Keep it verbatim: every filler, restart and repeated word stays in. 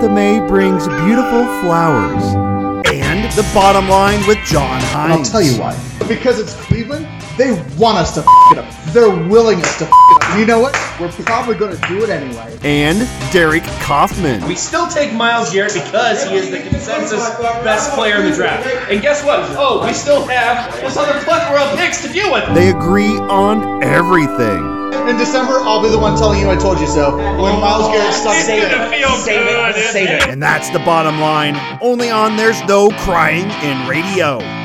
Martha May brings beautiful flowers. And the bottom line with John Hines. And I'll tell you why. Because it's Cleveland, they want us to f*** it up. They're willing us to f*** it up. And you know what? We're probably going to do it anyway. And Derek Kaufman. We still take Myles Garrett because he is the consensus best player in the draft. And guess what? Oh, we still have this other plethora of picks to deal with. They agree on everything. In December, I'll be the one telling you I told you so. When Myles Garrett sucks, Save it, feel save good. it, save it. And that's the bottom line. Only on There's No Crying in Radio.